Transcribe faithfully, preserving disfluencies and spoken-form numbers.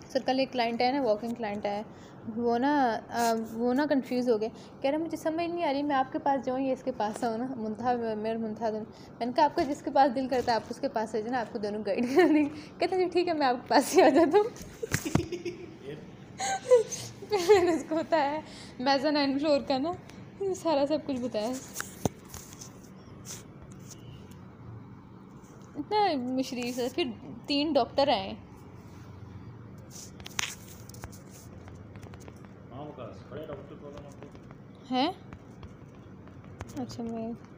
Sir कल एक client है ना, वॉकिंग क्लाइंट है, वो ना आ, वो ना कंफ्यूज हो गए, कह रहा मुझे समझ नहीं आ रही मैं आपके पास जाऊँ या इसके पास आऊँ ना, मुंतहा मेरे मुंतहा तुम। मैंने कहा आपका जिसके पास दिल करता है आप उसके पास है ना, आपको दोनों गाइड कर देंगे। कहते हैं ठीक है मैं आपके पास ही आ जाता हूँ। मैंने उसको बताया मेज़ानाइन फ्लोर का ना सारा सब कुछ बताया। इतना शरीफ है। फिर तीन डॉक्टर आए हैं। अच्छा मैं